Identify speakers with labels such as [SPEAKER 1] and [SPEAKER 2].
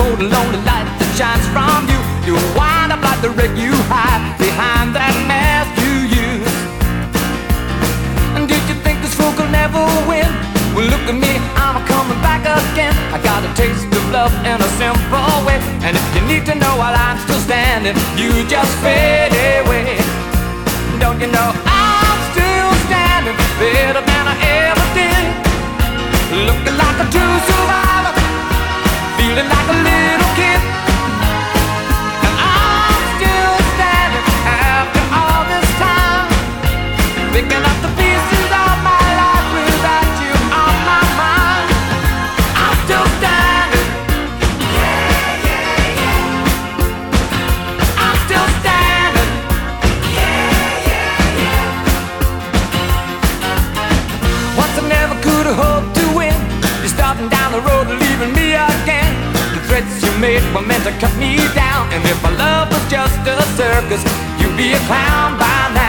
[SPEAKER 1] cold and lonely light that shines from you. You'll wind up like the wreck you hide behind that mask you use. And did you think this fool could never win? Well, look at me, I'm coming back again. I got a taste of love in a simple way. And if you need to know while I'm still standing, you just fade away. Don't you know I'm still standing better than I ever did? Looking like a true survivor, feeling like a little kid. And I'm still standing after all this time, picking up the pieces of my life without you on my mind. I'm still standing. Yeah, yeah, yeah. I'm still standing. Yeah, yeah, yeah. Once I never could have hoped to win. You're starting down the road and leaving me again. The threats you made were meant to cut me down. And if my love was just a circus, you'd be a clown by now.